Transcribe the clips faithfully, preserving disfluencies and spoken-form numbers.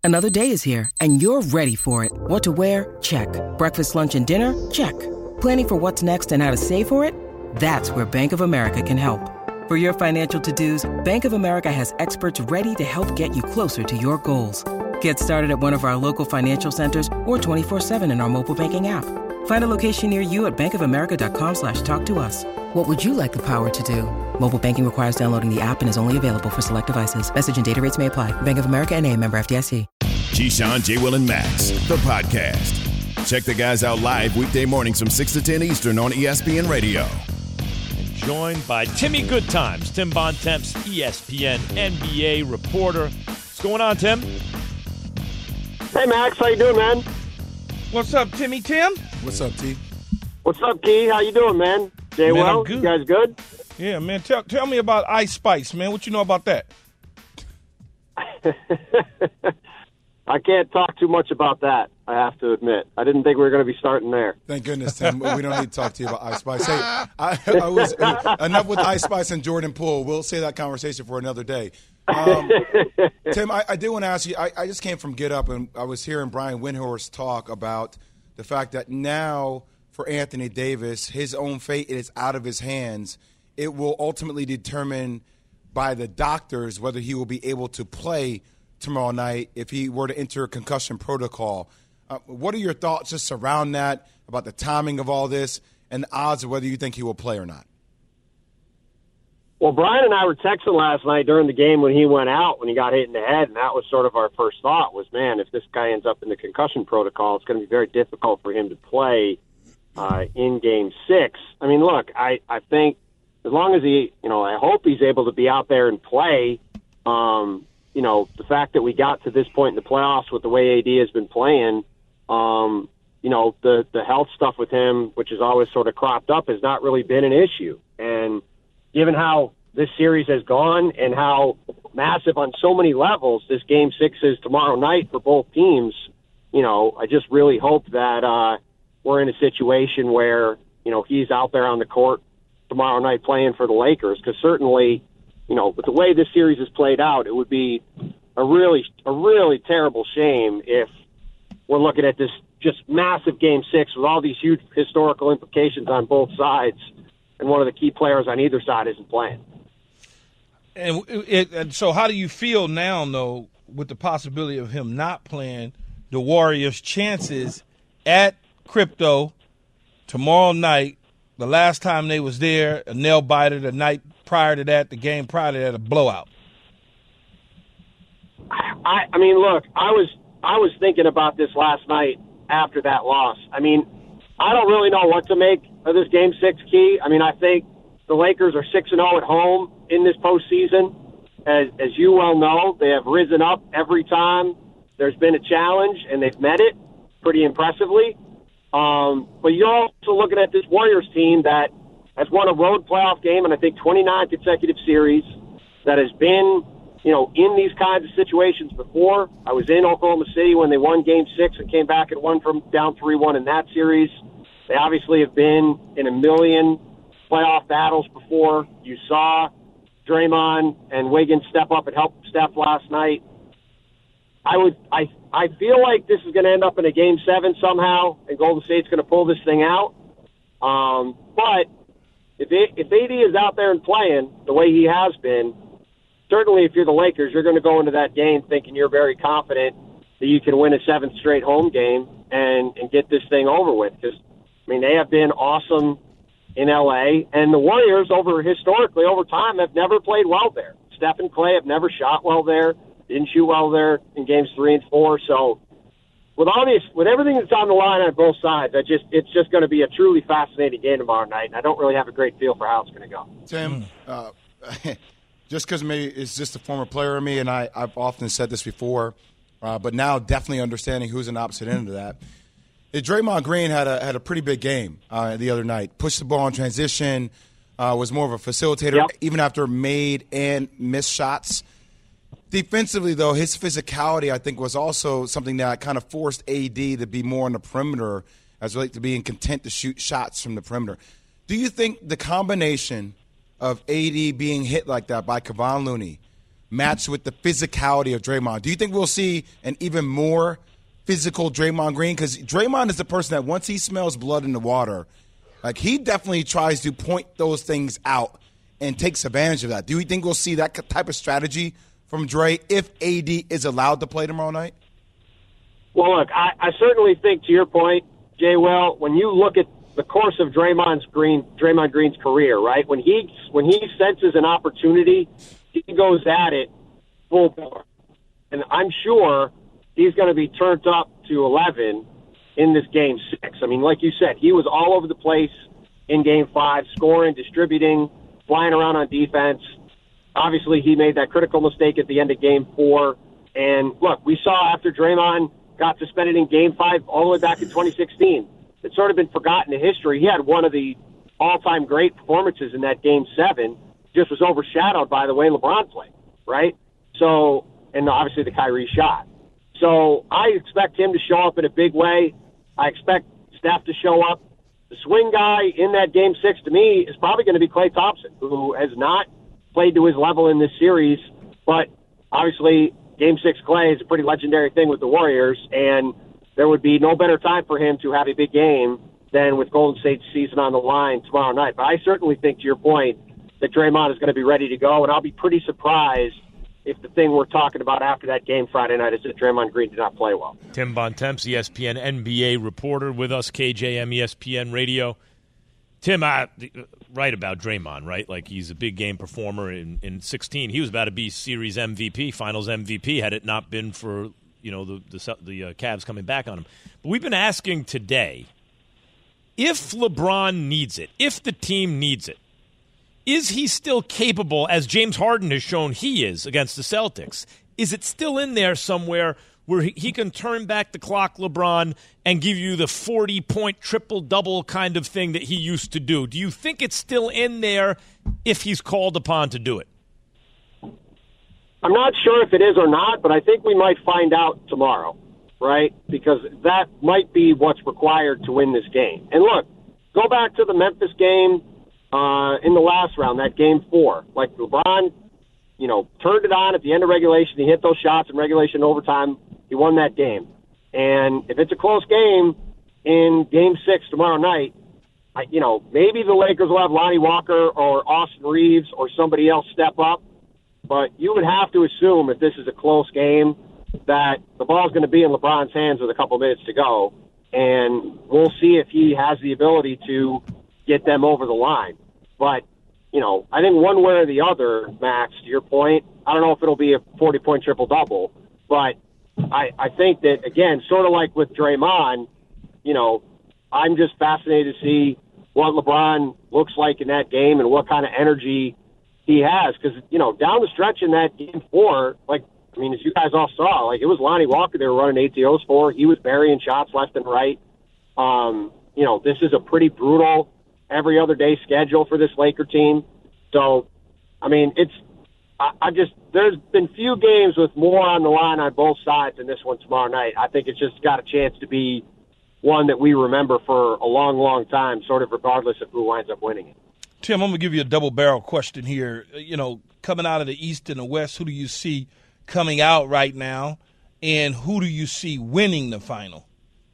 Another day is here, and you're ready for it. What to wear? Check. Breakfast, lunch, and dinner? Check. Planning for what's next and how to save for it? That's where Bank of America can help. For your financial to-dos, Bank of America has experts ready to help get you closer to your goals. Get started at one of our local financial centers or twenty-four seven in our mobile banking app. Find a location near you at bankofamerica.com slash talk to us. What would you like the power to do? Mobile banking requires downloading the app and is only available for select devices. Message and data rates may apply. Bank of America N A, member F D I C. Keyshawn, J. Will, and Max, the podcast. Check the guys out live weekday mornings from six to ten Eastern on E S P N Radio. Joined by Timmy Goodtimes, Tim Bontemps, E S P N N B A reporter. What's going on, Tim? Hey, Max. How you doing, man? What's up, Timmy Tim? What's up, T? What's up, Key? How you doing, man? Jay, Man, well, I'm good. You guys good? Yeah, man. Tell tell me about Ice Spice, man. What you know about that? I can't talk too much about that, I have to admit. I didn't think we were going to be starting there. Thank goodness, Tim. We don't need to talk to you about Ice Spice. Hey, I, I was enough with Ice Spice and Jordan Poole. We'll save that conversation for another day. Um, Tim, I, I did want to ask you, I, I just came from Get Up, and I was hearing Brian Windhorst talk about the fact that now for Anthony Davis, his own fate is out of his hands. It will ultimately determine by the doctors whether he will be able to play tomorrow night if he were to enter a concussion protocol. Uh, what are your thoughts just around that, about the timing of all this, and the odds of whether you think he will play or not? Well, Brian and I were texting last night during the game when he went out, when he got hit in the head, and that was sort of our first thought was, man, if this guy ends up in the concussion protocol, it's going to be very difficult for him to play uh, in Game six. I mean, look, I, I think as long as he, you know, I hope he's able to be out there and play. Um, you know, the fact that we got to this point in the playoffs with the way A D has been playing, um, you know, the, the health stuff with him, which has always sort of cropped up, has not really been an issue. And given how this series has gone and how massive on so many levels this Game six is tomorrow night for both teams, you know, I just really hope that uh, we're in a situation where, you know, he's out there on the court tomorrow night playing for the Lakers, because certainly, you know, with the way this series is played out, it would be a really, a really terrible shame if we're looking at this just massive Game six with all these huge historical implications on both sides, and one of the key players on either side isn't playing. And, it, and so how do you feel now, though, with the possibility of him not playing, the Warriors' chances at Crypto tomorrow night? The last time they was there, a nail-biter. The night prior to that, the game prior to that, a blowout. I, I mean, look, I was I was thinking about this last night after that loss. I mean, I don't really know what to make of this Game six, Key. I mean, I think the Lakers are six and oh at home in this postseason. As, as you well know, they have risen up every time there's been a challenge, and they've met it pretty impressively. Um, but you're also looking at this Warriors team that has won a road playoff game in, I think, twenty-nine consecutive series, that has been, you know, in these kinds of situations before. I was in Oklahoma City when they won Game six and came back and won from down three one in that series. They obviously have been in a million playoff battles before. You saw Draymond and Wiggins step up and help Steph last night. I would, I, I feel like this is going to end up in a Game seven somehow, and Golden State's going to pull this thing out. Um, but if it, if A D is out there and playing the way he has been, certainly if you're the Lakers, you're going to go into that game thinking you're very confident that you can win a seventh straight home game and, and get this thing over with. Because, I mean, they have been awesome in L A, and the Warriors, over historically, over time, have never played well there. Steph and Clay have never shot well there, didn't shoot well there in games three and four. So with all these, with everything that's on the line on both sides, I just it's just going to be a truly fascinating game tomorrow night, and I don't really have a great feel for how it's going to go. Tim, uh, just because maybe it's just a former player of me, and I, I've often said this before, uh, but now definitely understanding who's an opposite end of that. Draymond Green had a had a pretty big game uh, the other night. Pushed the ball in transition, uh, was more of a facilitator, yep. even after made and missed shots. Defensively, though, his physicality, I think, was also something that kind of forced A D to be more on the perimeter as relates to being content to shoot shots from the perimeter. Do you think the combination of A D being hit like that by Kevon Looney, matched with the physicality of Draymond? Do you think we'll see an even more physical Draymond Green? Because Draymond is the person that once he smells blood in the water, like he definitely tries to point those things out and takes advantage of that. Do you think we'll see that type of strategy from Dre if A D is allowed to play tomorrow night? Well, look, I, I certainly think to your point, Jay, well, when you look at the course of Draymond's Green, Draymond Green's career, right? When he when he senses an opportunity, he goes at it full bore. And I'm sure he's going to be turned up to eleven in this game six. I mean, like you said, he was all over the place in game five, scoring, distributing, flying around on defense. Obviously, he made that critical mistake at the end of game four. And look, we saw after Draymond got suspended in game five all the way back in twenty sixteen. It's sort of been forgotten in history. He had one of the all-time great performances in that game seven, just was overshadowed by the way LeBron played, right? So, and obviously the Kyrie shot. So I expect him to show up in a big way. I expect Steph to show up. The swing guy in that game six to me is probably going to be Klay Thompson, who has not played to his level in this series, but obviously game six Klay is a pretty legendary thing with the Warriors, and there would be no better time for him to have a big game than with Golden State's season on the line tomorrow night. But I certainly think, to your point, that Draymond is going to be ready to go, and I'll be pretty surprised if the thing we're talking about after that game Friday night is that Draymond Green did not play well. Tim Bontemps, E S P N N B A reporter with us, K J M E S P N Radio. Tim, I, right about Draymond, right? Like, he's a big game performer in, in sixteen. He was about to be series M V P, finals M V P, had it not been for, you know, the the, the uh, Cavs coming back on him. But we've been asking today, if LeBron needs it, if the team needs it, is he still capable, as James Harden has shown he is against the Celtics, is it still in there somewhere where he can turn back the clock, LeBron, and give you the forty-point triple-double kind of thing that he used to do? Do you think it's still in there if he's called upon to do it? I'm not sure if it is or not, but I think we might find out tomorrow, right? Because that might be what's required to win this game. And look, go back to the Memphis game uh, in the last round, that game four. Like, LeBron, you know, turned it on at the end of regulation. He hit those shots in regulation overtime. He won that game. And if it's a close game in game six tomorrow night, I, you know, maybe the Lakers will have Lonnie Walker or Austin Reeves or somebody else step up. But you would have to assume, if this is a close game, that the ball's going to be in LeBron's hands with a couple minutes to go. And we'll see if he has the ability to get them over the line. But, you know, I think one way or the other, Max, to your point, I don't know if it'll be a forty-point triple-double, but I, I think that, again, sort of like with Draymond, you know, I'm just fascinated to see what LeBron looks like in that game and what kind of energy he has. Because, you know, down the stretch in that game four, like, I mean, as you guys all saw, like, it was Lonnie Walker they were running A T Os for. He was burying shots left and right. Um, you know, this is a pretty brutal every other day schedule for this Laker team. So, I mean, it's, I, I just, there's been few games with more on the line on both sides than this one tomorrow night. I think it's just got a chance to be one that we remember for a long, long time, sort of regardless of who winds up winning it. Tim, I'm going to give you a double-barrel question here. You know, coming out of the East and the West, who do you see coming out right now, and who do you see winning the final?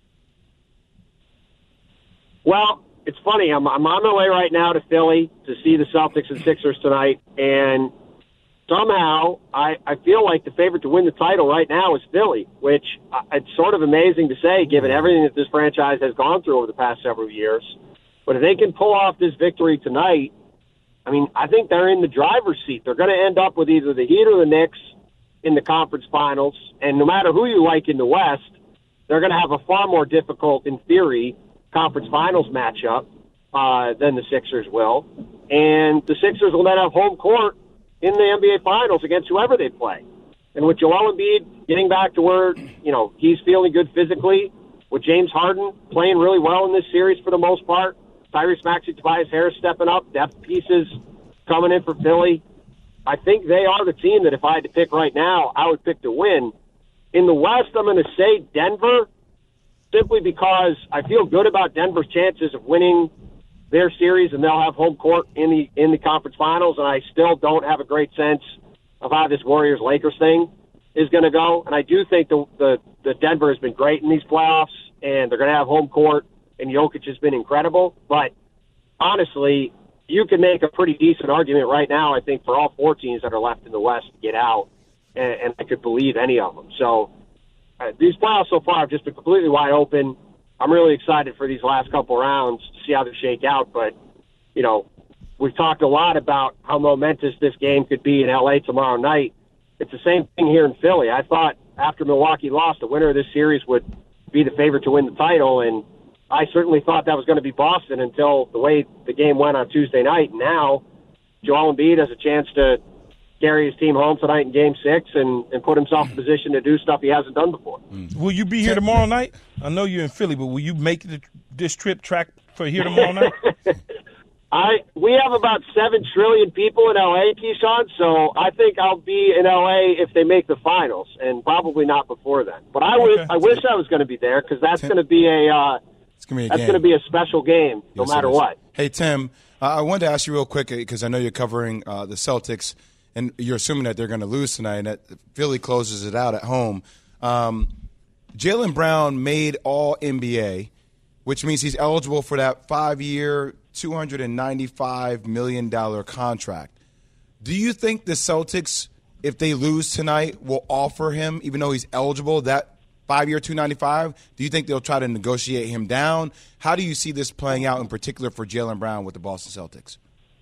Well, it's funny. I'm, I'm on my way right now to Philly to see the Celtics and Sixers tonight, and somehow I, I feel like the favorite to win the title right now is Philly, which uh, it's sort of amazing to say given everything that this franchise has gone through over the past several years. But if they can pull off this victory tonight, I mean, I think they're in the driver's seat. They're going to end up with either the Heat or the Knicks in the conference finals, and no matter who you like in the West, they're going to have a far more difficult, in theory, conference finals matchup uh, than the Sixers will. And the Sixers will then have home court in the N B A Finals against whoever they play. And with Joel Embiid getting back to where, you know, he's feeling good physically, with James Harden playing really well in this series for the most part, Tyrese Maxey, Tobias Harris stepping up, depth pieces coming in for Philly, I think they are the team that if I had to pick right now, I would pick to win. In the West, I'm going to say Denver, simply because I feel good about Denver's chances of winning their series, and they'll have home court in the in the conference finals, and I still don't have a great sense of how this Warriors-Lakers thing is going to go. And I do think the, the, the Denver has been great in these playoffs, and they're going to have home court, and Jokic has been incredible. But honestly, you can make a pretty decent argument right now, I think, for all four teams that are left in the West to get out, and, and I could believe any of them. So uh, these playoffs so far have just been completely wide open. I'm really excited for these last couple rounds to see how they shake out. But, you know, we've talked a lot about how momentous this game could be in L A tomorrow night. It's the same thing here in Philly. I thought after Milwaukee lost, the winner of this series would be the favorite to win the title, and I certainly thought that was going to be Boston until the way the game went on Tuesday night. Now, Joel Embiid has a chance to carry his team home tonight in Game Six and, and put himself in position to do stuff he hasn't done before. Will you be here tomorrow night? I know you're in Philly, but will you make the, this trip track for here tomorrow night? I we have about seven trillion people in L A, Keyshawn, so I think I'll be in L A if they make the finals, and probably not before then. But I, Okay. w- I wish I was going to be there because that's going to be a uh, It's gonna be a that's game. going to be a special game, no Yes, it matter is. what. Hey, Tim, uh, I wanted to ask you real quick because I know you're covering uh, the Celtics, and you're assuming that they're going to lose tonight, and that Philly closes it out at home. Um, Jaylen Brown made all N B A, which means he's eligible for that five-year, two hundred ninety-five million dollars contract. Do you think the Celtics, if they lose tonight, will offer him, even though he's eligible, that five-year, two hundred ninety-five? Do you think they'll try to negotiate him down? How do you see this playing out, in particular for Jaylen Brown with the Boston Celtics?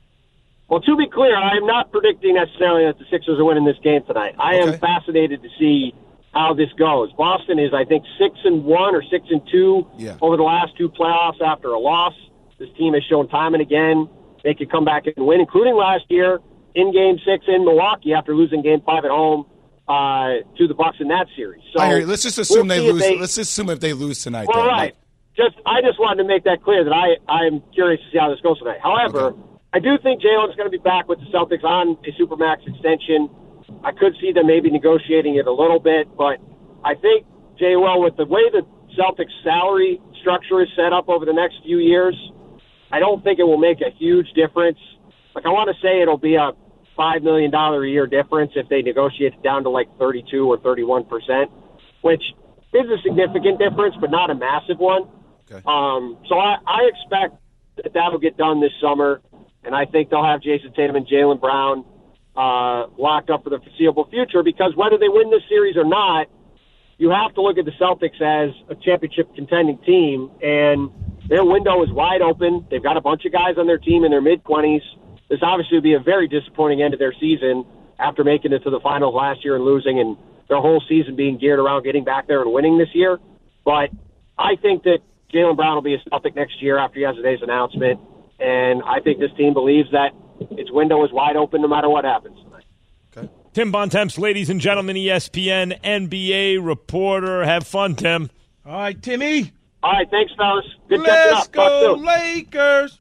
Well, to be clear, I am not predicting necessarily that the Sixers are winning this game tonight. I Okay. am fascinated to see how this goes. Boston is, I think, six and one or six and two Yeah. over the last two playoffs after a loss. This team has shown time and again they could come back and win, including last year in Game Six in Milwaukee after losing Game Five at home uh, to the Bucks in that series. So I hear you. Let's just assume we'll they see if lose. they- Let's just assume if they lose tonight. Well, then. right. Just I just wanted to make that clear that I I'm curious to see how this goes tonight. However, Okay. I do think Jalen's going to be back with the Celtics on a Supermax extension. I could see them maybe negotiating it a little bit, but I think, Jay, well, with the way the Celtics salary structure is set up over the next few years, I don't think it will make a huge difference. Like, I want to say it'll be a five million dollars a year difference if they negotiate it down to like thirty-two or thirty-one percent, which is a significant difference, but not a massive one. Okay. Um, so I, I expect that that'll get done this summer, and I think they'll have Jason Tatum and Jaylen Brown uh, locked up for the foreseeable future, because whether they win this series or not, you have to look at the Celtics as a championship contending team, and their window is wide open. They've got a bunch of guys on their team in their mid-twenties. This obviously would be a very disappointing end of their season after making it to the finals last year and losing, and their whole season being geared around getting back there and winning this year. But I think that Jaylen Brown will be a Celtic next year after yesterday's announcement, and I think this team believes that its window is wide open no matter what happens tonight. Okay. Tim Bontemps, ladies and gentlemen, E S P N N B A reporter. Have fun, Tim. All right, Timmy. All right, thanks, fellas. Good catching Let's up. Talk go, soon. Lakers.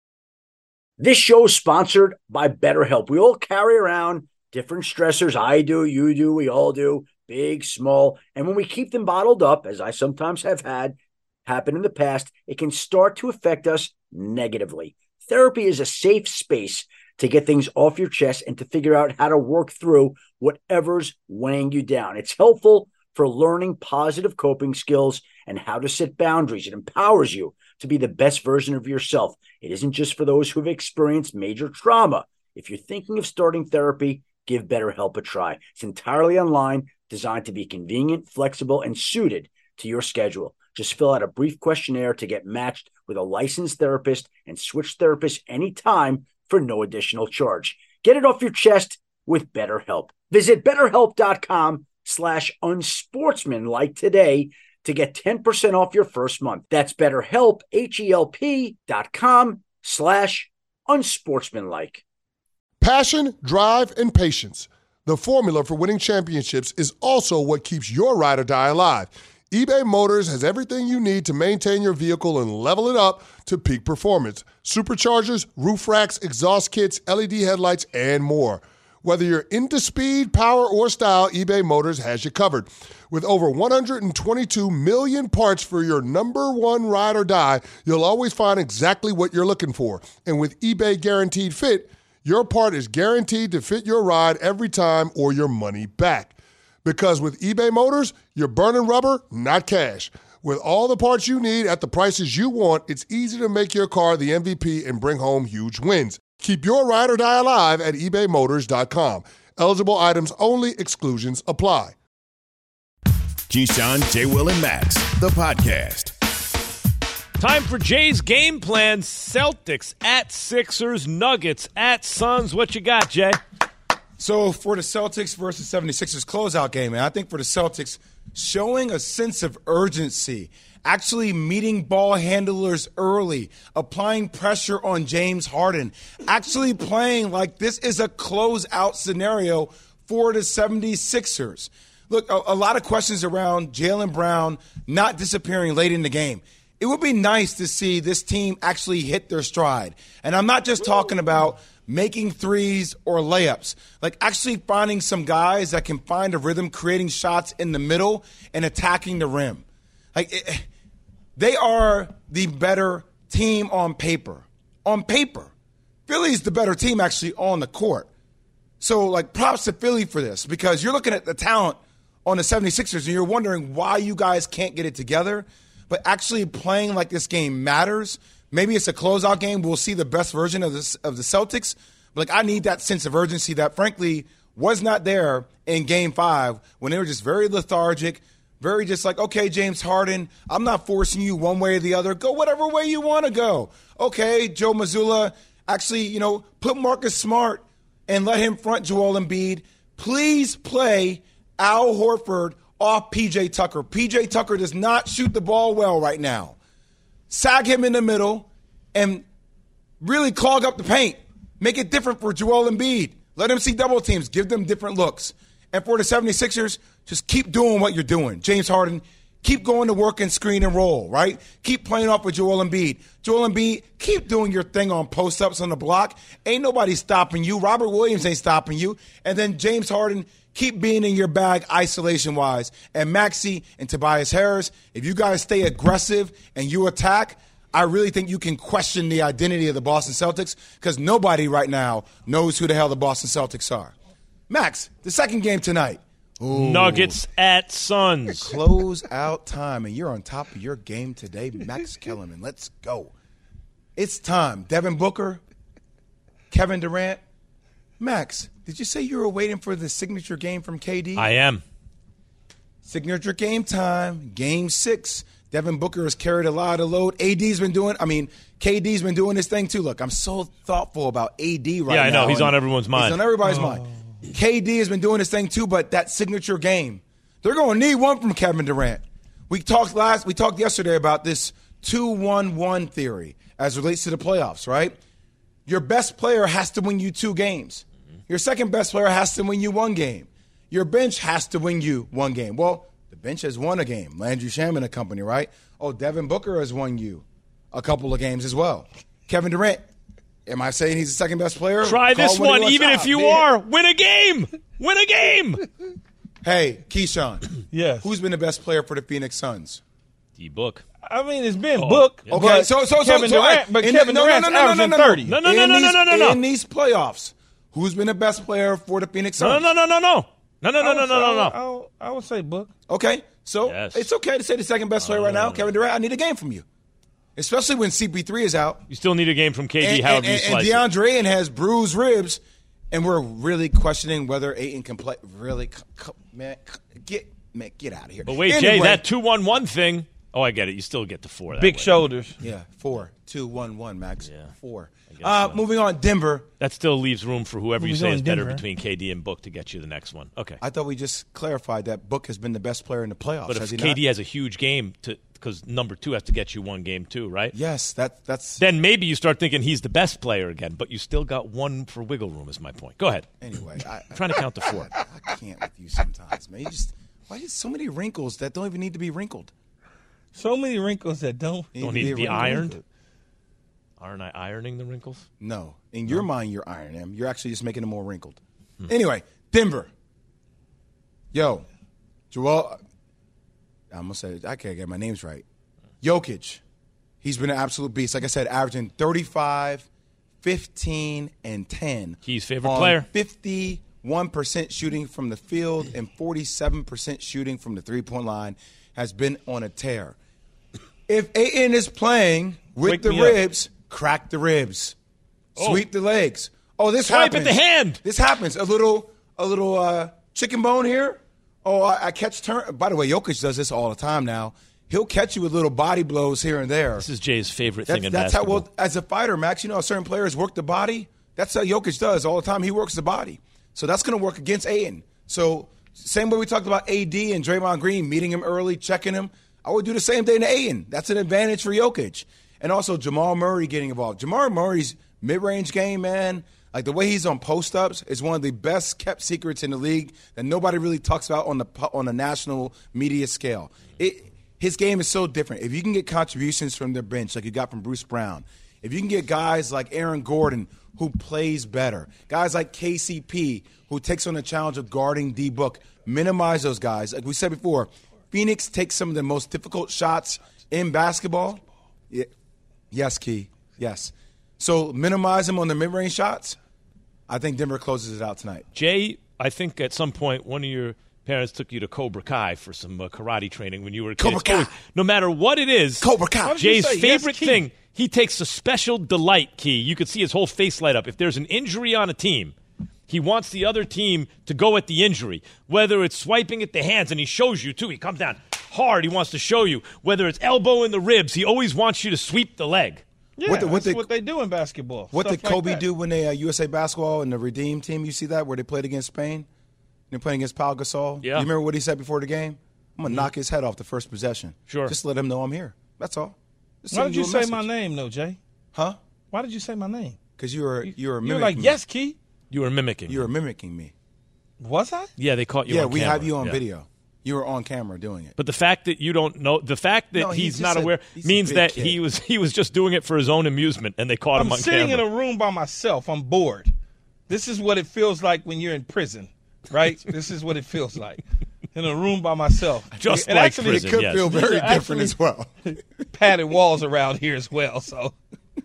This show is sponsored by BetterHelp. We all carry around different stressors. I do, you do, we all do, big, small. And when we keep them bottled up, as I sometimes have had happen in the past, it can start to affect us negatively. Therapy is a safe space to get things off your chest and to figure out how to work through whatever's weighing you down. It's helpful for learning positive coping skills and how to set boundaries. It empowers you to be the best version of yourself. It isn't just for those who have experienced major trauma. If you're thinking of starting therapy, give BetterHelp a try. It's entirely online, designed to be convenient, flexible, and suited to your schedule. Just fill out a brief questionnaire to get matched with a licensed therapist and switch therapists anytime for no additional charge. Get it off your chest with BetterHelp. Visit BetterHelp.com slash unsportsmanlike today to get ten percent off your first month. That's BetterHelp, H-E-L-P dot com slash unsportsmanlike. Passion, drive, and patience. The formula for winning championships is also what keeps your ride or die alive. eBay Motors has everything you need to maintain your vehicle and level it up to peak performance. Superchargers, roof racks, exhaust kits, L E D headlights, and more. Whether you're into speed, power, or style, eBay Motors has you covered. With over one hundred twenty-two million parts for your number one ride or die, you'll always find exactly what you're looking for. And with eBay Guaranteed Fit, your part is guaranteed to fit your ride every time or your money back. Because with eBay Motors, you're burning rubber, not cash. With all the parts you need at the prices you want, it's easy to make your car the M V P and bring home huge wins. Keep your ride or die alive at ebay motors dot com. Eligible items only. Exclusions apply. Keyshawn, J. Will, and Max, the podcast. Time for Jay's game plan. Celtics at Sixers, Nuggets at Suns. What you got, Jay? So for the Celtics versus seventy-sixers closeout game, and I think for the Celtics, showing a sense of urgency, actually meeting ball handlers early, applying pressure on James Harden, actually playing like this is a closeout scenario for the seventy-sixers. Look, a, a lot of questions around Jaylen Brown not disappearing late in the game. It would be nice to see this team actually hit their stride. And I'm not just talking about making threes or layups, like actually finding some guys that can find a rhythm, creating shots in the middle and attacking the rim. Like it, they are the better team on paper. On paper. Philly's the better team actually on the court. So, like, props to Philly for this, because you're looking at the talent on the seventy-sixers and you're wondering why you guys can't get it together. But actually playing like this game matters. Maybe it's a closeout game. We'll see the best version of this of the Celtics. But like, I need that sense of urgency that, frankly, was not there in Game Five when they were just very lethargic, very just like, okay, James Harden, I'm not forcing you one way or the other. Go whatever way you want to go. Okay, Joe Mazzulla, actually, you know, put Marcus Smart and let him front Joel Embiid. Please play Al Horford off P J Tucker. P J Tucker does not shoot the ball well right now. Sag him in the middle and really clog up the paint. Make it different for Joel Embiid. Let him see double teams. Give them different looks. And for the seventy-sixers, just keep doing what you're doing. James Harden, keep going to work and screen and roll, right? Keep playing off with Joel Embiid. Joel Embiid, keep doing your thing on post-ups on the block. Ain't nobody stopping you. Robert Williams ain't stopping you. And then James Harden, keep being in your bag isolation-wise. And Maxey and Tobias Harris, if you guys stay aggressive and you attack, I really think you can question the identity of the Boston Celtics, because nobody right now knows who the hell the Boston Celtics are. Max, the second game tonight. Ooh. Nuggets at Suns. Close out time, and you're on top of your game today, Max Kellerman. Let's go. It's time. Devin Booker, Kevin Durant. Max, did you say you were waiting for the signature game from K D? I am. Signature game time, game six. Devin Booker has carried a lot of load. A D's been doing, I mean, K D's been doing this thing too. Look, I'm so thoughtful about A D right now. Yeah, I know. He's on everyone's mind. He's on everybody's oh. mind. K D has been doing this thing too, but that signature game, they're going to need one from Kevin Durant. We talked last, we talked yesterday about this two one one theory as it relates to the playoffs, right? Your best player has to win you two games. Your second best player has to win you one game. Your bench has to win you one game. Well, the bench has won a game. Landry Shamet and company, right? Oh, Devin Booker has won you a couple of games as well. Kevin Durant, am I saying he's the second best player? Try this one, even if you yeah. are. Win a game. Win a game. Hey, Keyshawn. Yes. Who's been the best player for the Phoenix Suns? D-Book. I mean, it's been oh, Book. Yeah. Okay, so, so, so, Kevin so, Durant, but in Kevin the, no, Durant's no, no, no, no, no, no, thirty. No, no, no, no, no, no, no, no. In these playoffs, who's been the best player for the Phoenix Suns? No, no, no, no, no. No, no, no, no, no, no, no. I would say Book. Okay, so yes. It's okay to say the second best player uh, right now, Kevin Durant. I need a game from you, especially when C P three is out. You still need a game from K D, and, however and, you slice and DeAndre Ayton has bruised ribs, and we're really questioning whether Ayton can play. Really, man, get man, get out of here. But wait, anyway, Jay, that two one one thing. Oh, I get it. You still get to four. That Big way. shoulders. Yeah, four, two, one, one, Max. Yeah. Four. Uh, so. Moving on, Denver. That still leaves room for whoever you Who's say on is better Denver? between K D and Book to get you the next one. Okay. I thought we just clarified that Book has been the best player in the playoffs. But if has he K D not? has a huge game, to because number two has to get you one game too, right? Yes, that that's. Then maybe you start thinking he's the best player again, but you still got one for wiggle room. Is my point. Go ahead. Anyway, I, I'm trying to count to four. I, I can't with you sometimes, man. You just why is so many wrinkles that don't even need to be wrinkled? So many wrinkles that don't Don't need to be wrinkled. ironed. Aren't I ironing the wrinkles? No. In your mind, you're ironing them. You're actually just making them more wrinkled. Hmm. Anyway, Denver. Yo, Joel, I'm going to say, I can't get my names right. Jokic. He's been an absolute beast. Like I said, averaging thirty-five, fifteen and ten. Key's favorite on player. fifty-one percent shooting from the field and forty-seven percent shooting from the three-point line, has been on a tear. If Ayton is playing with Wake the me up. ribs, crack the ribs. Oh. Sweep the legs. Oh, this Swipe happens. at the hand. This happens. A little a little uh, chicken bone here. Oh, I, I catch turn. By the way, Jokic does this all the time now. He'll catch you with little body blows here and there. This is Jay's favorite That's, thing in that's basketball. how, well, as a fighter, Max, you know how certain players work the body? That's how Jokic does all the time. He works the body. So that's going to work against Ayton. So same way we talked about A D and Draymond Green, meeting him early, checking him. I would do the same thing to Ayton. That's an advantage for Jokic. And also Jamal Murray getting involved. Jamal Murray's mid-range game, man, like the way he's on post-ups is one of the best kept secrets in the league that nobody really talks about on the on a national media scale. It, his game is so different. If you can get contributions from their bench like you got from Bruce Brown, if you can get guys like Aaron Gordon who plays better, guys like K C P who takes on the challenge of guarding D-Book, minimize those guys. Like we said before, Phoenix takes some of the most difficult shots in basketball. Yeah. Yes, Key. Yes. So minimize them on the mid-range shots. I think Denver closes it out tonight. Jay, I think at some point one of your parents took you to Cobra Kai for some uh, karate training when you were a kid. Cobra Kai. No matter what it is, Cobra Kai. Jay's say yes, favorite Key? thing, he takes a special delight, Key. You could see his whole face light up. If there's an injury on a team, he wants the other team to go at the injury, whether it's swiping at the hands, and he shows you, too. He comes down hard. He wants to show you. Whether it's elbow in the ribs, he always wants you to sweep the leg. Yeah, What the- what that's the- what they do in basketball. What Stuff did Kobe like that. do when they uh, U S A Basketball and the Redeem team? You see that where they played against Spain? They're playing against Pau Gasol. Yeah. You remember what he said before the game? I'm gonna knock his head off the first possession. Sure. Just let him know I'm here. That's all. Just Why send did you a say message. my name, though, Jay? Huh? Why did you say my name? Because you were you were You mimicking were like, me. yes, Key. You were mimicking. You were mimicking me. Was I? yeah, they caught you yeah, on we camera. have you on Yeah. video. You were on camera doing it. But the fact that you don't know, the fact that No, he's he's just not a- aware he's a means big that kid. he was he was just doing it for his own amusement, and they caught I'm him on sitting camera. in a room by myself. I'm bored. This is what it feels like when you're in prison, right? This is what it feels like. In a room by myself. Just and like actually, prison, It could yes. feel These very are different actually- as well. padded walls around here as well. So,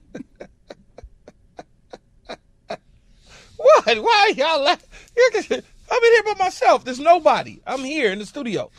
what? Why y'all laughing? I'm in here by myself. There's nobody. I'm here in the studio.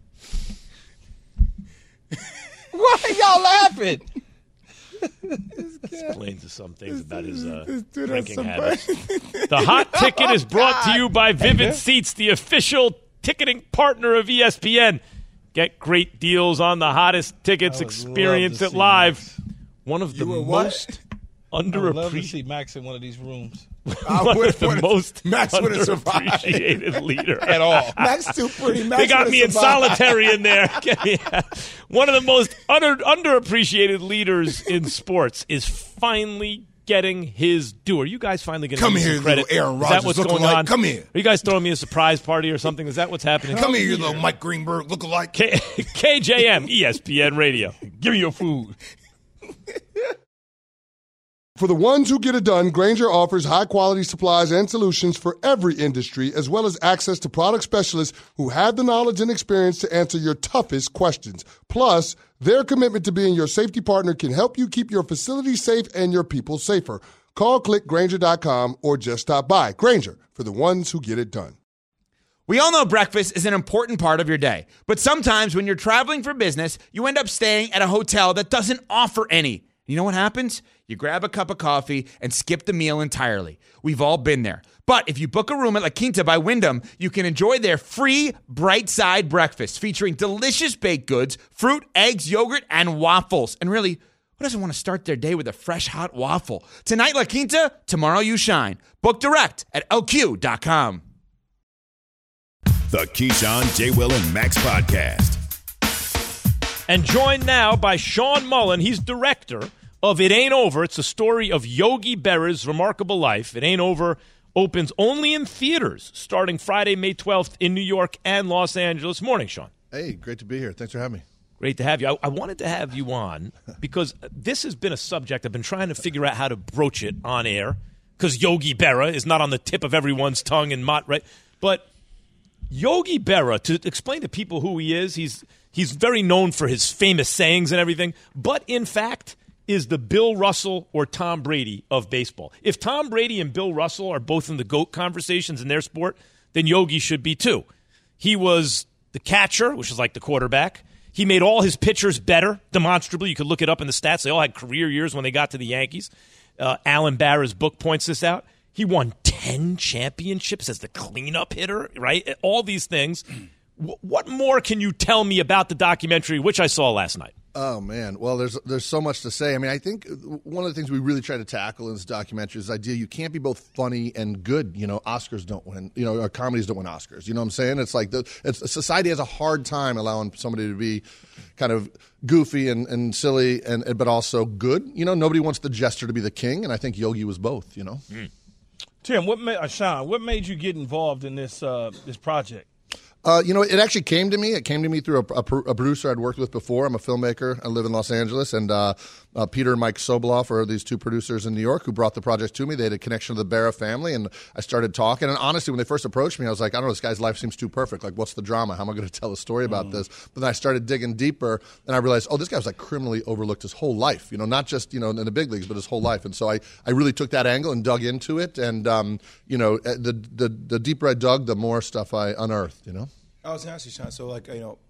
Why y'all laughing? Explains to some things about his uh, dude has drinking some habits. The hot ticket is brought to you by Vivid Seats, the official ticketing partner of E S P N. Get great deals on the hottest tickets. I would Experience love to it see live. Max. One of the You were what? most I would love to underappreciated. see Max in one of these rooms I One would- of the would- most Max wouldn't survive. underappreciated leader at all. Max too pretty. Max They got would've me in survived. solitary in there. Yeah. One of the most under, underappreciated leaders in sports is finally getting his due. Are you guys finally getting Come me some here, credit? little Aaron Is that Rodgers what's looking going like. on? Come here. Are you guys throwing me a surprise party or something? Is that what's happening? Come here, you little Mike Greenberg lookalike. K- K J M, E S P N Radio. Give me your food. For the ones who get it done, Grainger offers high-quality supplies and solutions for every industry, as well as access to product specialists who have the knowledge and experience to answer your toughest questions. Plus, their commitment to being your safety partner can help you keep your facility safe and your people safer. Call, click Grainger dot com, or just stop by. Grainger, for the ones who get it done. We all know breakfast is an important part of your day, but sometimes when you're traveling for business, you end up staying at a hotel that doesn't offer any. You know what happens? You grab a cup of coffee and skip the meal entirely. We've all been there. But if you book a room at La Quinta by Wyndham, you can enjoy their free Bright Side breakfast featuring delicious baked goods, fruit, eggs, yogurt, and waffles. And really, who doesn't want to start their day with a fresh, hot waffle? Tonight, La Quinta, tomorrow you shine. Book direct at L Q dot com. The Keyshawn, J. Will, and Max podcast. And joined now by Sean Mullen. He's director of It Ain't Over. It's a story of Yogi Berra's remarkable life. It Ain't Over opens only in theaters starting Friday, May twelfth in New York and Los Angeles. Morning, Sean. Hey, great to be here. Thanks for having me. Great to have you. I, I wanted to have you on because this has been a subject I've been trying to figure out how to broach it on air because Yogi Berra is not on the tip of everyone's tongue and Mott, right? But Yogi Berra, to explain to people who he is, he's he's very known for his famous sayings and everything, but in fact, is the Bill Russell or Tom Brady of baseball. If Tom Brady and Bill Russell are both in the GOAT conversations in their sport, then Yogi should be too. He was the catcher, which is like the quarterback. He made all his pitchers better, demonstrably. You could look it up in the stats. They all had career years when they got to the Yankees. Uh, Alan Barra's book points this out. He won ten championships as the cleanup hitter, right? All these things. W- what more can you tell me about the documentary, which I saw last night? Oh, man. Well, there's there's so much to say. I mean, I think one of the things we really try to tackle in this documentary is the idea you can't be both funny and good. You know, Oscars don't win. You know, our comedies don't win Oscars. You know what I'm saying? It's like the it's, society has a hard time allowing somebody to be kind of goofy and, and silly, and but also good. You know, nobody wants the jester to be the king, and I think Yogi was both, you know. Mm. Tim, what made, uh, Sean, what made you get involved in this uh, this project? Uh, you know, it actually came to me. It came to me through a, a, a producer I'd worked with before. I'm a filmmaker. I live in Los Angeles. And uh, uh, Peter and Mike Soboloff are these two producers in New York who brought the project to me. They had a connection to the Barra family. And I started talking. And honestly, when they first approached me, I was like, I don't know, this guy's life seems too perfect. Like, what's the drama? How am I going to tell a story about mm. this? But then I started digging deeper. And I realized, oh, this guy was like criminally overlooked his whole life. You know, not just, you know, in the big leagues, but his whole life. And so I, I really took that angle and dug into it. And, um, you know, the, the, the deeper I dug, the more stuff I unearthed, you know? I was going to ask you, Sean, so like, you know,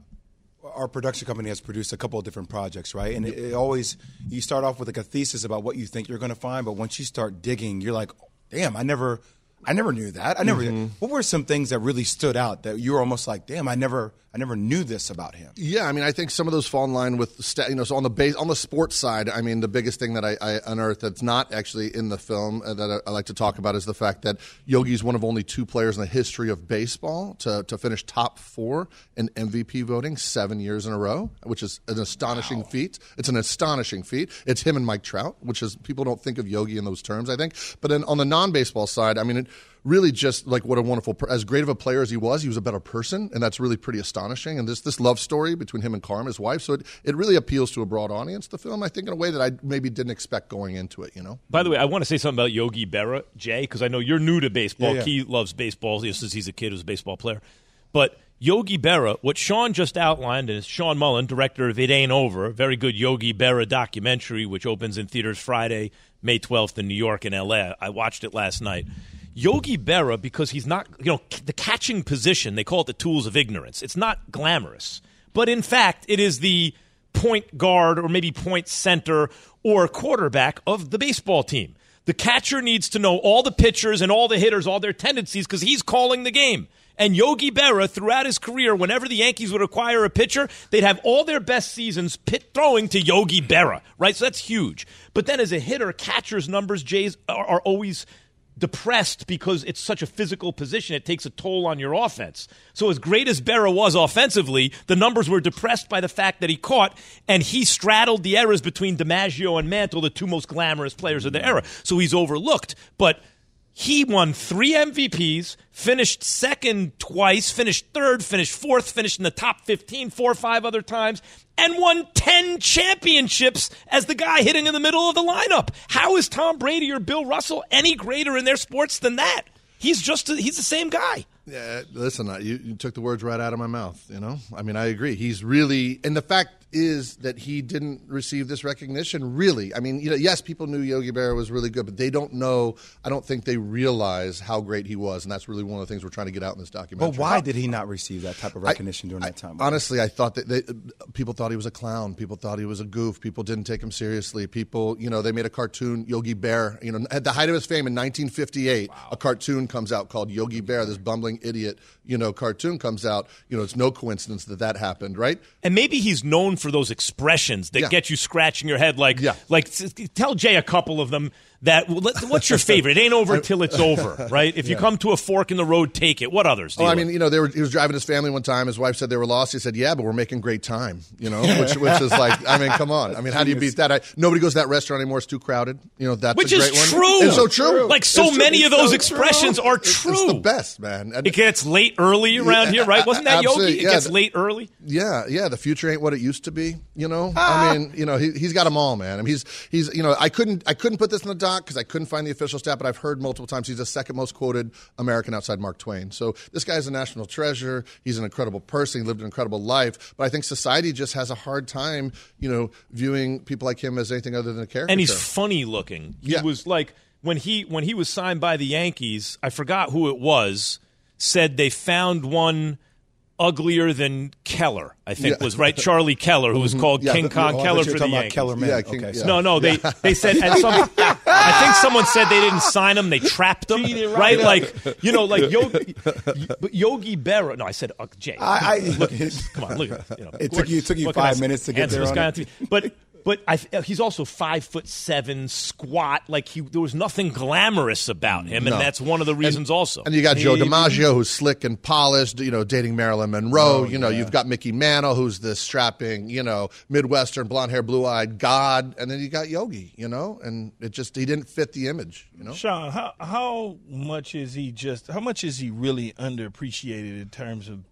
our production company has produced a couple of different projects, right? And it, it always, you start off with like a thesis about what you think you're going to find, but once you start digging, you're like, damn, I never, I never knew that. I never, mm-hmm. What were some things that really stood out that you were almost like, damn, I never, I never knew this about him? Yeah, I mean, I think some of those fall in line with, you know, so on the base, on the sports side, I mean, the biggest thing that I, I unearthed that's not actually in the film uh, that I, I like to talk about is the fact that Yogi's one of only two players in the history of baseball to, to finish top four in M V P voting seven years in a row, which is an astonishing wow. feat. It's an astonishing feat. It's him and Mike Trout, which is, people don't think of Yogi in those terms, I think. But then on the non-baseball side, I mean, it, really just like what a wonderful, as great of a player as he was, he was a better person, and that's really pretty astonishing. And this this love story between him and Carm, his wife, so it, it really appeals to a broad audience, the film, I think, in a way that I maybe didn't expect going into it, you know? By the way, I want to say something about Yogi Berra, Jay, because I know you're new to baseball. Yeah, yeah. He loves baseball since he's a kid who's a baseball player. But Yogi Berra, what Sean just outlined, and it's Sean Mullen, director of It Ain't Over, a very good Yogi Berra documentary, which opens in theaters Friday, May twelfth in New York and L A. I watched it last night. Yogi Berra, because he's not, you know, the catching position, they call it the tools of ignorance. It's not glamorous. But in fact, it is the point guard or maybe point center or quarterback of the baseball team. The catcher needs to know all the pitchers and all the hitters, all their tendencies, because he's calling the game. And Yogi Berra, throughout his career, whenever the Yankees would acquire a pitcher, they'd have all their best seasons pit throwing to Yogi Berra, right? So that's huge. But then as a hitter, catcher's numbers, Jays, are, are always depressed because it's such a physical position. It takes a toll on your offense. So as great as Berra was offensively, the numbers were depressed by the fact that he caught, and he straddled the eras between DiMaggio and Mantle, the two most glamorous players of the era. So he's overlooked. But he won three M V Ps, finished second twice, finished third, finished fourth, finished in the top fifteen four or five other times, and won ten championships as the guy hitting in the middle of the lineup. How is Tom Brady or Bill Russell any greater in their sports than that? He's just a, he's the same guy. Yeah, listen, you, you took the words right out of my mouth, you know? I mean, I agree. He's really – and the fact is that he didn't receive this recognition, really. I mean, you know, yes, people knew Yogi Berra was really good, but they don't know – I don't think they realize how great he was, and that's really one of the things we're trying to get out in this documentary. But why did he not receive that type of recognition I, during I, that time? Honestly, I thought that they, people thought he was a clown. People thought he was a goof. People didn't take him seriously. People – you know, they made a cartoon, Yogi Bear. You know, at the height of his fame in nineteen fifty-eight, wow. a cartoon comes out called Yogi Bear, this bumbling idiot – you know, cartoon comes out, you know, it's no coincidence that that happened, right? And maybe he's known for those expressions that yeah. get you scratching your head. Like, yeah. like, tell Jay a couple of them. That what's your favorite? It ain't over till it's over, right? If you yeah. come to a fork in the road, take it. What others? Do oh, you I mean, you know, they were, he was driving his family one time. His wife said they were lost. He said, "Yeah, but we're making great time." You know, which which is like, I mean, come on. I mean, how do you beat that? I, nobody goes to that restaurant anymore. It's too crowded. You know, that's which a great is one. true. It's so true. Like so it's many true. of those so expressions true. are true. It's, it's the best, man. And it gets late early around Yeah, here, right? Wasn't that absolutely. Yogi? It Yeah, gets the- late early. Yeah, yeah. The future ain't what it used to be. You know, I mean, you know, he, he's got them all, man. I mean, he's he's you know, I couldn't I couldn't put this in the doc because I couldn't find the official stat, but I've heard multiple times he's the second most quoted American outside Mark Twain. So this guy's a national treasure. He's an incredible person. He lived an incredible life. But I think society just has a hard time, you know, viewing people like him as anything other than a character. And he's funny looking. He Yeah. was like when he when he was signed by the Yankees. I forgot who it was. Said they found one uglier than Keller, I think Yeah. was right. Charlie Keller, who was called Yeah, King the- Kong Oh, I Keller thought you were for the talking about Yankees. Kellerman. Yeah, King- okay, yeah. so- No, no, they they said and some. I think someone said they didn't sign him; they trapped him, Cheated right? right Like you know, like Yogi, but Yogi Berra. No, I said uh, Jay. I, I, look, come on, look. at You know, It took you- it took you what can I five say? minutes to get Answer there this on guy it. on T V. But but I, he's also five foot seven, squat. Like he, there was nothing glamorous about him, and No. that's one of the reasons. also, And you got Joe DiMaggio, who's slick and polished, you know, dating Marilyn Monroe. Oh, you know, yeah. you've got Mickey Mantle, who's this strapping, you know, Midwestern, blonde hair, blue eyed god. And then you got Yogi, you know, and it just, he didn't fit the image, you know. Sean, how how much is he just? How much is he really underappreciated in terms of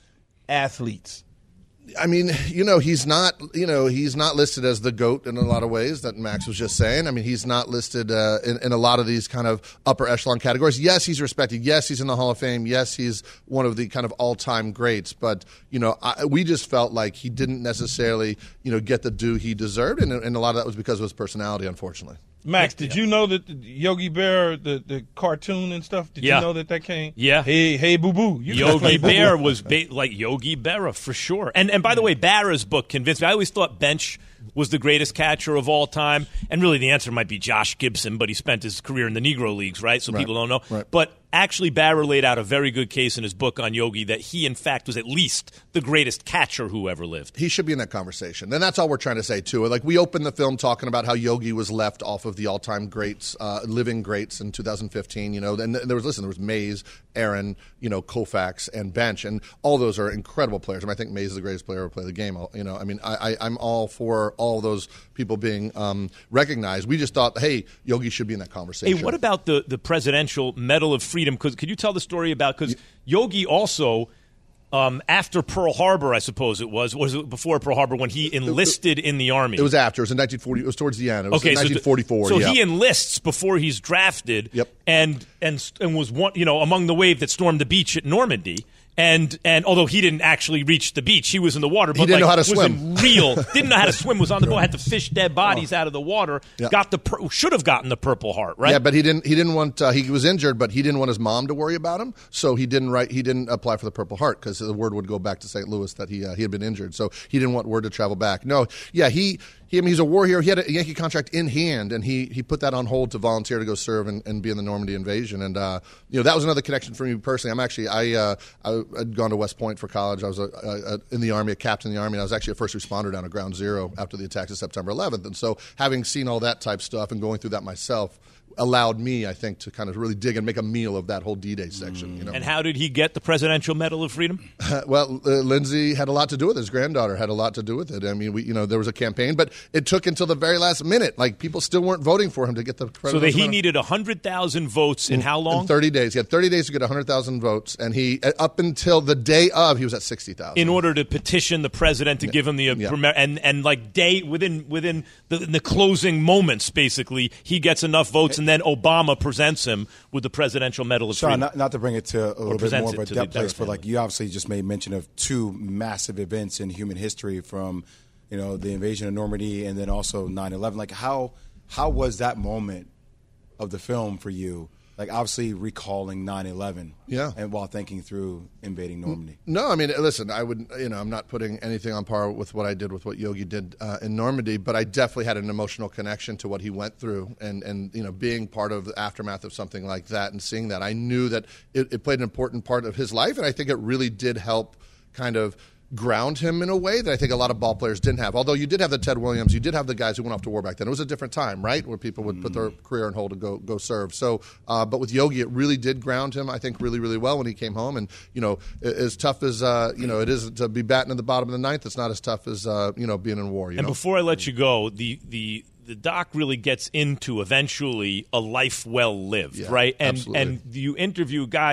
athletes? I mean, you know, he's not, you know, he's not listed as the GOAT in a lot of ways that Max was just saying. I mean, he's not listed uh, in, in a lot of these kind of upper echelon categories. Yes, he's respected. Yes, he's in the Hall of Fame. Yes, he's one of the kind of all-time greats. But, you know, I, we just felt like he didn't necessarily, you know, get the due he deserved. And, and a lot of that was because of his personality, unfortunately. Max, did you know that the Yogi Bear, the, the cartoon and stuff? Did Yeah. you know that that came? Yeah. Hey, hey, boo boo. You Yogi play Boo Boo. Berra was ba- like Yogi Berra for sure. And and by the way, Berra's book convinced me. I always thought Bench was the greatest catcher of all time, and really the answer might be Josh Gibson, but he spent his career in the Negro Leagues, right? So Right. people don't know. Right. But actually, Berra laid out a very good case in his book on Yogi that he, in fact, was at least the greatest catcher who ever lived. He should be in that conversation. And that's all we're trying to say, too. Like, we opened the film talking about how Yogi was left off of the all-time greats, uh, living greats in two thousand fifteen, you know. And there was, listen, there was Mays, Aaron, you know, Koufax, and Bench. And all those are incredible players. I mean, I think Mays is the greatest player ever played the game. You know, I mean, I, I, I'm all for all those people being um, recognized. We just thought, hey, Yogi should be in that conversation. Hey, what about the, the Presidential Medal of Freedom? Cause, could you tell the story about, because Yogi also, um, after Pearl Harbor, I suppose it was, was it before Pearl Harbor, when he enlisted in the Army? It was after. It was in nineteen forty. It was towards the end. It was Okay, in so the- nineteen forty-four. So, yeah. he enlists before he's drafted, Yep. and and and was one, you know, among the wave that stormed the beach at Normandy. And and although he didn't actually reach the beach, he was in the water. But He didn't like, know how to was swim. in real, didn't know how to swim. Was on the boat, had to fish dead bodies out of the water. Yeah. Got the pur- should have gotten the Purple Heart, right? Yeah, but he didn't. He didn't want. Uh, he was injured, but he didn't want his mom to worry about him. So he didn't write. He didn't apply for the Purple Heart because the word would go back to Saint Louis that he uh, he had been injured. So he didn't want word to travel back. No, yeah, he. He, I mean, he's a war hero. He had a Yankee contract in hand, and he, he put that on hold to volunteer to go serve and, and be in the Normandy invasion. And uh, you know, that was another connection for me personally. I'm actually I uh, I had gone to West Point for college. I was a, a, a, in the Army, a captain in the Army. And I was actually a first responder down at Ground Zero after the attacks of September eleventh. And so, having seen all that type stuff and going through that myself allowed me, I think, to kind of really dig and make a meal of that whole D-Day section. You know, And how did he get the Presidential Medal of Freedom? well, uh, Lindsay had a lot to do with it. His granddaughter had a lot to do with it. I mean, we, you know, there was a campaign, but it took until the very last minute. Like, people still weren't voting for him to get the So that presidential he medal. needed one hundred thousand votes in how long? In thirty days. He had thirty days to get one hundred thousand votes, and he, uh, up until the day of, he was at sixty thousand. In order to petition the president to give him the uh, Yeah. primer- and and like day within within the, the closing moments, basically, he gets enough votes, and then Obama presents him with the Presidential Medal of Sean, Freedom. not, not to bring it to a little bit presents more of it a to the depth place, Better but like family. you obviously just made mention of two massive events in human history, from you know the invasion of Normandy and then also nine eleven. Like how how was that moment of the film for you? Like obviously recalling nine eleven, Yeah. and while thinking through invading Normandy. No, I mean, listen, I would, you know, I'm not putting anything on par with what I did with what Yogi did uh, in Normandy, but I definitely had an emotional connection to what he went through, and, and you know, being part of the aftermath of something like that and seeing that, I knew that it, it played an important part of his life, and I think it really did help kind of ground him in a way that I think a lot of ball players didn't have. Although you did have the Ted Williams, you did have the guys who went off to war back then. It was a different time, right, where people would put their career on hold to go go serve. So, uh, but with Yogi, it really did ground him, I think, really, really well when he came home. And you know, as tough as uh, you know it is to be batting at the bottom of the ninth, it's not as tough as uh, you know being in war. You and know? before I let you go, the the the doc really gets into eventually a life well lived, Yeah, right? And absolutely. and you interview guys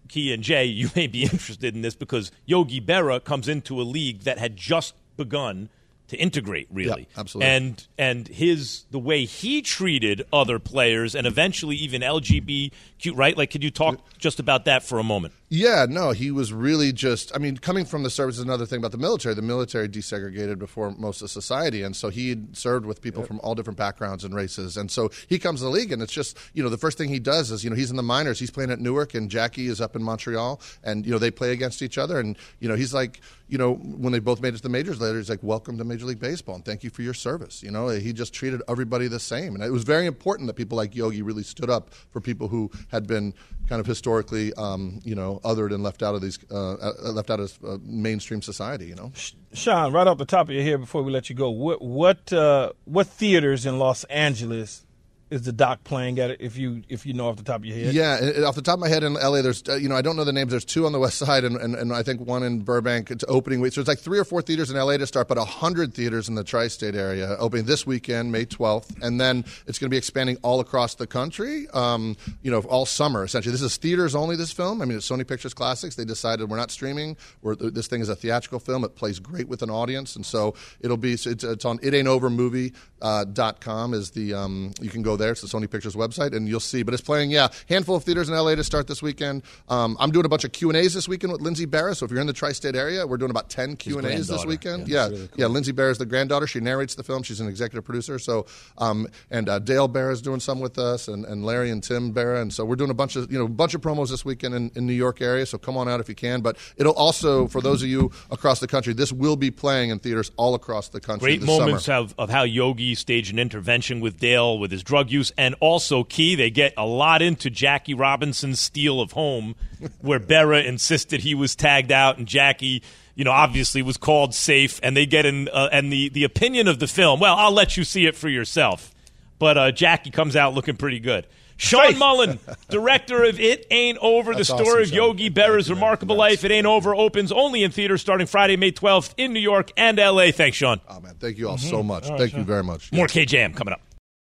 Key and Jay, you may be interested in this because Yogi Berra comes into a league that had just begun to integrate, really. Yeah, absolutely. And and his the way he treated other players and eventually even L G B T Q, right? Like, could you talk just about that for a moment? Yeah, no, he was really just, I mean, coming from the service is another thing about the military. The military desegregated before most of society, and so he had served with people yep. from all different backgrounds and races. And so he comes to the league, and it's just, you know, the first thing he does is, you know, he's in the minors. He's playing at Newark, and Jackie is up in Montreal, and, you know, they play against each other. And, you know, he's like, you know, when they both made it to the majors later, he's like, welcome to Major League Baseball, and thank you for your service. You know, he just treated everybody the same. And it was very important that people like Yogi really stood up for people who had been kind of historically, um, you know, othered and left out of these, uh, left out of uh, mainstream society. You know, Sean, right off the top of your head, before we let you go, what what uh, what theaters in Los Angeles is the doc playing at it, if you if you know off the top of your head? Yeah, and off the top of my head in L A, there's, uh, you know, I don't know the names. There's two on the west side and, and, and I think one in Burbank. It's opening week. So it's like three or four theaters in L A to start, but one hundred theaters in the tri-state area opening this weekend, May twelfth. And then it's going to be expanding all across the country, um, you know, all summer, essentially. This is theaters only, this film. I mean, it's Sony Pictures Classics. They decided we're not streaming. We're, this thing is a theatrical film. It plays great with an audience. And so it'll be, it's, it's on it ain't over movie dot com is the, um, you can go there. It's the Sony Pictures website, and you'll see. But it's playing, yeah, handful of theaters in L A to start this weekend. Um, I'm doing a bunch of Q and A's this weekend with Lindsay Berra. So if you're in the tri-state area, we're doing about ten Q and A's this weekend. Yeah, yeah, really cool. yeah. Lindsay Berra is the granddaughter. She narrates the film. She's an executive producer. So, um, and uh, Dale Berra is doing some with us, and, and Larry and Tim Berra. And so we're doing a bunch of, you know, a bunch of promos this weekend in, in New York area. So come on out if you can. But it'll also, for those of you across the country, this will be playing in theaters all across the country. Great this moments summer. Of, of how Yogi staged an intervention with Dale with his drug use, and also Key, they get a lot into Jackie Robinson's steal of home, where Berra insisted he was tagged out, and Jackie, you know, obviously was called safe, and they get in, uh, and the, the opinion of the film, well, I'll let you see it for yourself. But uh, Jackie comes out looking pretty good. Sean Mullen, director of It Ain't Over, That's the story awesome, of Yogi Berra's you, remarkable Congrats. life. It Ain't Over opens only in theaters starting Friday, May twelfth in New York and L A. Thanks, Sean. Oh, man, thank you all so Mm-hmm. much. All right, thank Sean. you very much. More K J M coming up.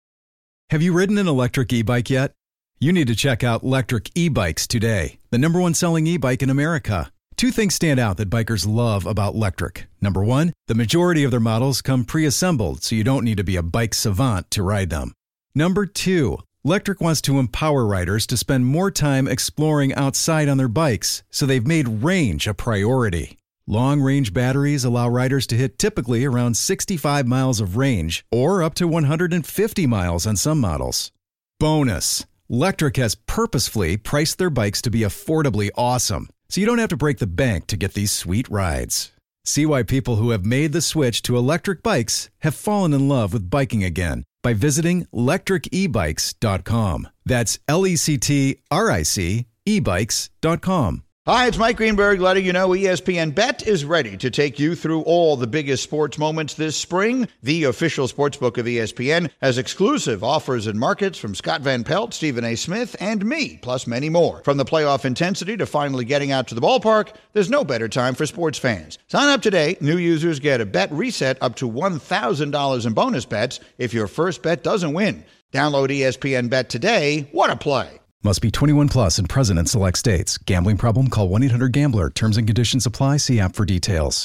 Have you ridden an electric e-bike yet? You need to check out Lectric E-Bikes today, the number one selling e-bike in America. Two things stand out that bikers love about Lectric. Number one, the majority of their models come pre-assembled, so you don't need to be a bike savant to ride them. Number two, Lectric wants to empower riders to spend more time exploring outside on their bikes, so they've made range a priority. Long-range batteries allow riders to hit typically around sixty-five miles of range, or up to one hundred fifty miles on some models. Bonus, Lectric has purposefully priced their bikes to be affordably awesome, so you don't have to break the bank to get these sweet rides. See why people who have made the switch to electric bikes have fallen in love with biking again by visiting lectric e bikes dot com. That's L E C T R I C e bikes dot com. Hi, it's Mike Greenberg letting you know E S P N Bet is ready to take you through all the biggest sports moments this spring. The official sportsbook of E S P N has exclusive offers and markets from Scott Van Pelt, Stephen A. Smith, and me, plus many more. From the playoff intensity to finally getting out to the ballpark, there's no better time for sports fans. Sign up today. New users get a bet reset up to one thousand dollars in bonus bets if your first bet doesn't win. Download E S P N Bet today. What a play. Must be twenty-one plus and present in select states. Gambling problem? Call one eight hundred gambler. Terms and conditions apply. See app for details.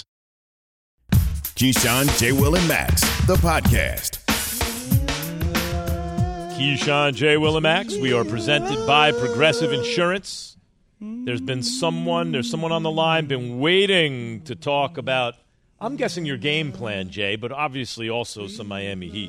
Keyshawn, J. Will, and Max, the podcast. Keyshawn, J. Will, and Max. We are presented by Progressive Insurance. There's been someone, there's someone on the line been waiting to talk about, I'm guessing your game plan, Jay, but obviously also some Miami Heat.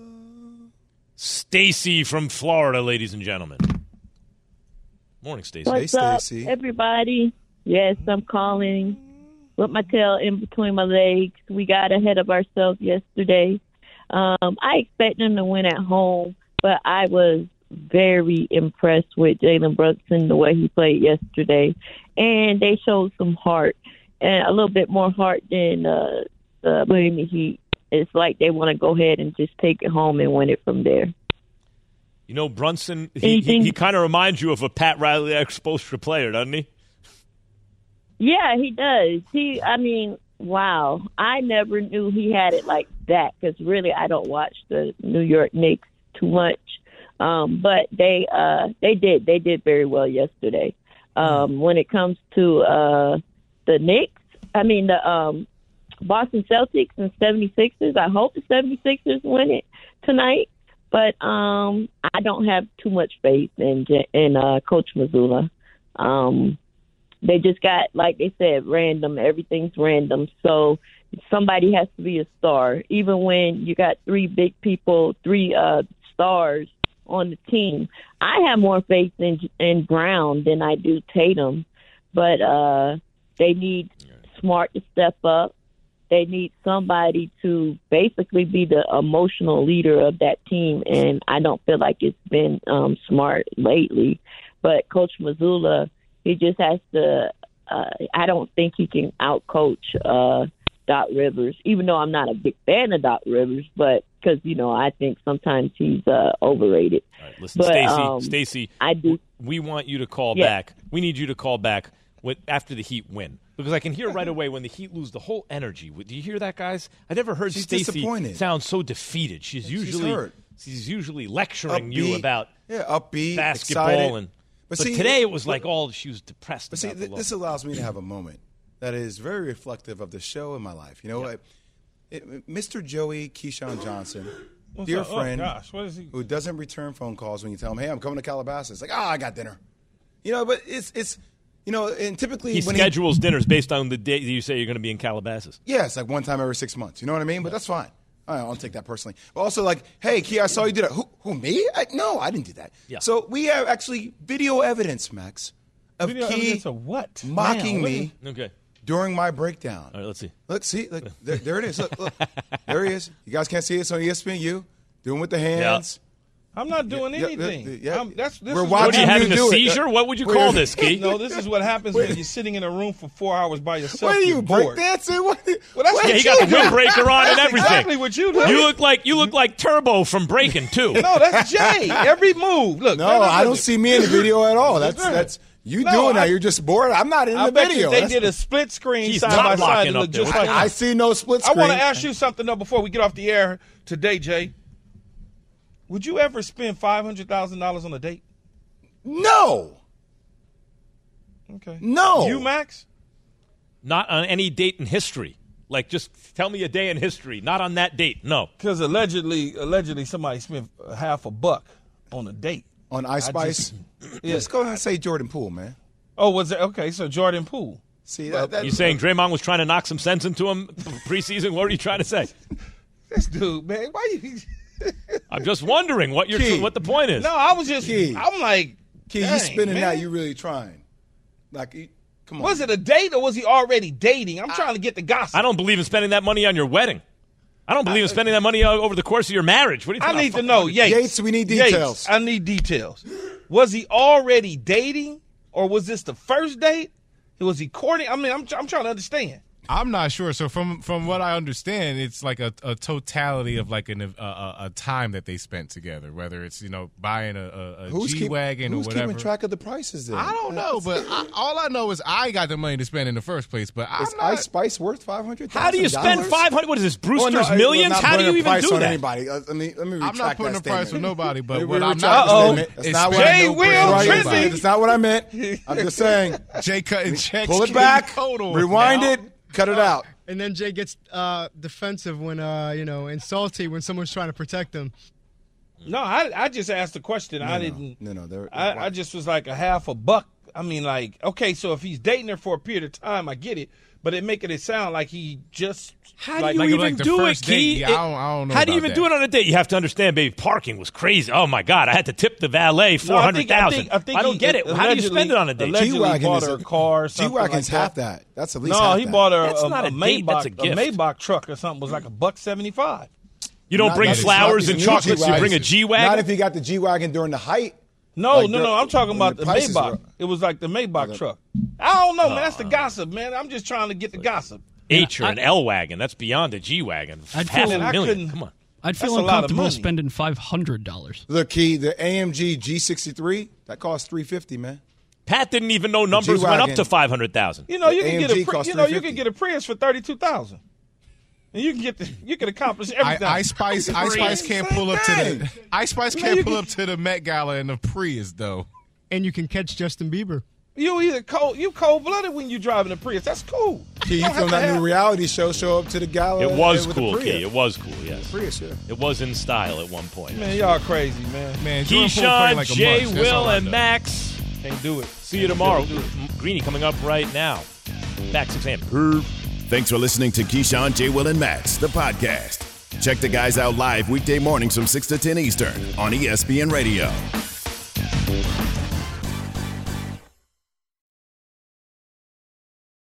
Stacy from Florida, ladies and gentlemen. Morning, Stacy. What's Hey, up, Stacey. everybody? Yes, I'm calling with my tail in between my legs. We got ahead of ourselves yesterday. Um, I expect them to win at home, but I was very impressed with Jalen Brunson, the way he played yesterday. And they showed some heart, and a little bit more heart than uh, the Miami Heat. It's like they want to go ahead and just take it home and win it from there. You know, Brunson, he, he, he kind of reminds you of a Pat Riley exposure player, doesn't he? Yeah, he does. He, I mean, wow. I never knew he had it like that because really I don't watch the New York Knicks too much. Um, but they uh, they did. They did very well yesterday. Um, when it comes to uh, the Knicks, I mean the um, Boston Celtics and seventy-sixers, I hope the seventy-sixers win it tonight. But um, I don't have too much faith in in uh, Coach Mazzulla. Um, they just got, like they said, random. Everything's random. So somebody has to be a star. Even when you got three big people, three uh, stars on the team. I have more faith in in Brown than I do Tatum, but uh, they need Smart to step up. They need somebody to basically be the emotional leader of that team, and I don't feel like it's been um, Smart lately. But Coach Mazzulla, he just has to. Uh, I don't think he can outcoach uh, Doc Rivers, even though I'm not a big fan of Doc Rivers, but because, you know, I think sometimes he's uh, overrated. All right, listen, but, Stacey, um, Stacey, I do. We want you to call Yeah. back. We need you to call back with, after the Heat win. Because I can hear right away when the Heat lose the whole energy. Do you hear that, guys? I never heard She's Stacey disappointed. sound so defeated. She's usually hurt. she's usually lecturing you Upbeat. about Yeah, upbeat, basketball excited. and But but see, today it was but- like all she was depressed But about see, the th- loss. this allows me to have a moment that is very reflective of the show in my life. You know, I, it, Mister Joey Keyshawn Johnson, What's dear up? Oh, friend, gosh, what is he- who doesn't return phone calls when you tell him, "Hey, I'm coming to Calabasas." Like, "Ah, I got dinner." You know, but it's it's you know, and typically he when schedules dinners based on the day that you say you're going to be in Calabasas. He, yeah, it's like one time every six months. You know what I mean? But that's fine. I don't take that personally. But also, like, hey, Key, I saw you do that. Who, who me? I, no, I didn't do that. Yeah. So we have actually video evidence, Max, of Video Key evidence of what? mocking Damn, what me Okay. during my breakdown. All right, let's see. Let's see. Look, there, there it is. Look, look. There he is. You guys can't see it. It's on E S P N U. Doing with the hands. I'm not doing Yeah, yeah, anything. yeah. I'm, that's, this We're is watching What, are you you having a do it. seizure? What would you We're- call this, Key? No, this is what happens when you're sitting in a room for four hours by yourself. What are you, You're bored. breakdancing? What? Well, that's Yeah, what he got you the do. windbreaker on and That's everything. exactly what you do. You look like you look like Turbo from Breaking too. No, that's Jay. Every move. Look. No, no, no, I don't listen. see me in the video at all. That's that's you No, doing I- that. You're just bored. I'm not in I the bet video. you they That's- did a split screen He's side top by side locking to up look there. just What like I see no split I screen. want to ask you something though before we get off the air today, Jay. Would you ever spend five hundred thousand dollars on a date? No, Okay. no. You, Max? Not on any date in history. Like, just tell me a day in history. Not on that date. No. Because allegedly, allegedly somebody spent half a buck on a date. on Ice Spice. Yeah. Let's go ahead and say Jordan Poole, man. Oh, was it okay? So Jordan Poole. See that? that You saying Draymond was trying to knock some sense into him preseason? What are you trying to say? This dude, man, why you? I'm just wondering what you're Key. what the point is. No, I was just. Key. I'm like, Key, dang, you spinning man. that? You really trying? Like, you- come on. Was it a date or was he already dating? I'm trying to get the gossip. I don't believe in spending that money on your wedding. I don't believe in spending that money o- over the course of your marriage. What do you I think? need to know, Yates. Yates, we need Yates, details. I need details. Was he already dating, or was this the first date? Was he courting? I mean, I'm I'm trying to understand. I'm not sure. So from from what I understand, it's like a, a totality of like an, a, a, a time that they spent together. Whether it's you know buying a, a, a Who's, keep, G-Wagon or who's whatever. keeping track of the prices then? I don't know, but I, all I know is I got the money to spend in the first place. But I'm Is not. Ice Spice worth five hundred? How do you spend five hundred? What is this, Brewster's well, no, Millions? not How do putting you a even price do on that? Anybody. Uh, let me let me retract I'm not putting that a price statement. on nobody, but Let me what I'm retract not the doing statement. That's is not what Jay I know. Will Right, Trizzy. That's not what I meant. I'm just saying. Jay cutting checks. Pull it getting back. cold on Rewind now. it. Cut it out. And then Jay gets uh, defensive when, uh, you know, and salty when someone's trying to protect him. No, I I just asked the question. I no, didn't. No, no. They're, I, I just was like a half a buck. I mean, like, okay, so if he's dating her for a period of time, I get it. But it making it sound like he just. How do like, you like- even like the do it, first date, Key? yeah, It- I don't- I don't know How do you about even do that. it on a date? You have to understand, baby. Parking was crazy. Oh my God, I had to tip the valet No, four I hundred think- I thousand. think- I think I don't he- get it. How do you allegedly- spend it on a date? allegedly G-Wagon bought is her a- a car. Or something G-Wagon's like half that. that. That's at least No, half he that. bought her That's a, not a a date, that's Maybach. a gift. Maybach truck or something was like a buck seventy-five. You don't Not- bring not- flowers not- and not chocolates. You G-Wagon. bring a Not G-Wagon. if he got the G-Wagon during the height. No, Like no, the- no. I'm talking when about the the, prices Maybach. were- It was like the Maybach the- truck. I don't know, man. That's the gossip, man. I'm just trying to get the gossip. H or an L wagon. That's beyond a G wagon. I'd Half feel- a I million. couldn't- Come on. I'd feel That's a lot of uncomfortable money. spending five hundred dollars. Look, Key, the A M G G sixty-three, that costs three hundred fifty dollars, man. Pat didn't even know numbers went up G-Wagon. to five hundred thousand. You know, you The can get A M G a Pri- costs you know you three can fifty. get a Prius for thirty-two thousand, and you can get the you can accomplish I, everything. Ice Spice, Ice Spice can't Same pull up to thing. the Ice Spice Man, can't you pull can- up to the Met Gala in the Prius though. And you can catch Justin Bieber. You either cold, you cold blooded when you driving a Prius. That's cool. Key, you film that new reality show, show up to the gala. It was with cool, the Prius. Key. It was cool, yes. Prius, yeah. It was in style at one point. Man, y'all crazy, man. Man, Jordan Poole playing Keyshawn, like a Jay, mush. That's all Will, I and know. Max. Can't do it. See you tomorrow. Greeny coming up right now. Back six a.m. Thanks for listening to Keyshawn, J. Will, and Max, the podcast. Check the guys out live weekday mornings from six to ten Eastern on E S P N Radio.